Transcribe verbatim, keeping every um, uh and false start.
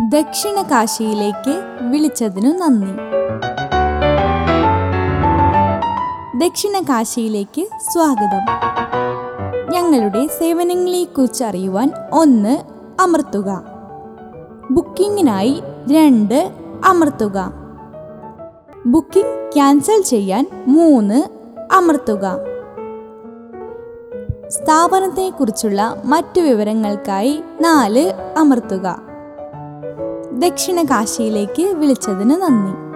ദക്ഷിണ കാശിയിലേക്ക് വിളിച്ചതിനു നന്ദി. ദക്ഷിണ കാശിയിലേക്ക് സ്വാഗതം. ഞങ്ങളുടെ സേവനങ്ങളെക്കുറിച്ച് അറിയുവാൻ ഒന്ന് അമർത്തുക. ബുക്കിങ്ങിനായി രണ്ട് അമർത്തുക. ബുക്കിംഗ് ക്യാൻസൽ ചെയ്യാൻ മൂന്ന് അമർത്തുക. സ്ഥാപനത്തെക്കുറിച്ചുള്ള മറ്റു വിവരങ്ങൾക്കായി നാല് അമർത്തുക. ദക്ഷിണ കാശിയിലേക്ക് വിളിച്ചതിന് നന്ദി.